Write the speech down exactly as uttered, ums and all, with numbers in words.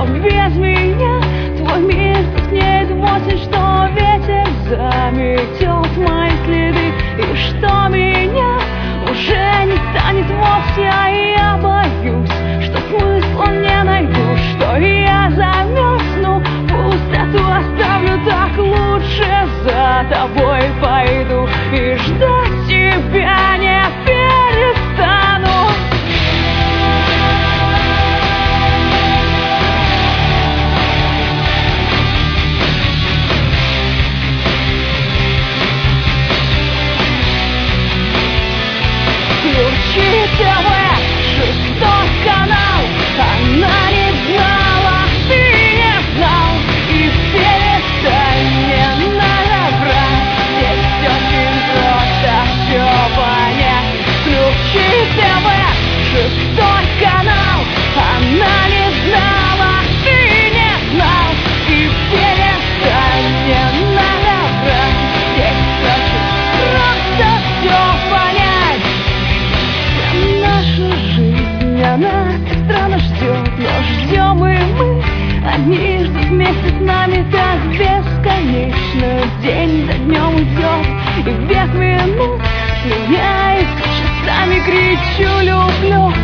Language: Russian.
без меня твой мир тускнеет в осень, что ветер заметет мои следы, и что меня уже не станет вовсе, а я боюсь, что смысла не найду, что я замерзну, пустоту оставлю, так лучше за тобой пойду и ждать тебя не перестану. Включи ТВ, шестой канал, она не знала, ты не знал, и перестань мне наврать, здесь очень просто все понять. Включи ТВ, шестой канал, она не знала, ты не знал, и перестань мне наврать, здесь очень просто все понять. Наша жизнь, она странно ждет, но ждем и мы. Одни ждут вместе с нами так бесконечно. День за днем идет, и век минут сменяется. Часами кричу люблю,